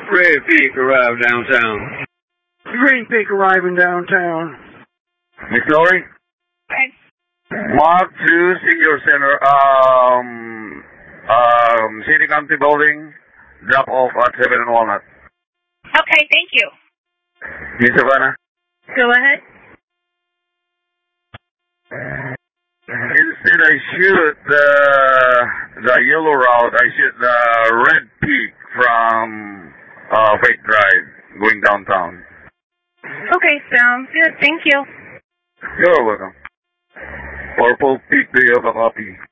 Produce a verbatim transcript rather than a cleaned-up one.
Red Peak arrived downtown. Green Peak arriving downtown. Miss Lori? Okay. Mark two, Senior Center, um, um, City County Building, drop off at seven and Walnut. Okay, thank you. Miss Savannah? Go ahead. Instead I shoot the, the yellow route, I shoot the Red Peak from uh, Fake Drive going downtown. Okay, sounds good. Thank you. You're welcome. Purple Peak, do you have a copy?